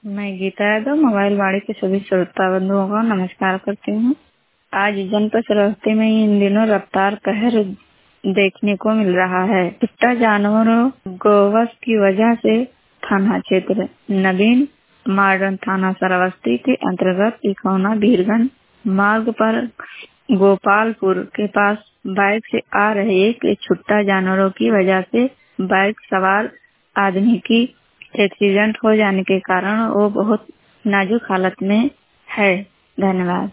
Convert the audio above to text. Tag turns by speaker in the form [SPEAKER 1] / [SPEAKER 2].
[SPEAKER 1] मैं गीता यादव मोबाइल वाड़ी के सभी श्रोता बंधुओं को नमस्कार करती हूँ। आज जनपद श्रावस्ती में इन दिनों रफ्तार कहर देखने को मिल रहा है। कुत्ता जानवरों गोवंश की वजह से थाना क्षेत्र नवीन मॉडर्न थाना श्रावस्ती के अंतर्गत इकौना बीरगंज मार्ग पर गोपालपुर के पास बाइक से आ रहे एक छुट्टा जानवरों की वजह से बाइक सवार आदमी की एक्सीडेंट हो जाने के कारण वो बहुत नाजुक हालत में है। धन्यवाद।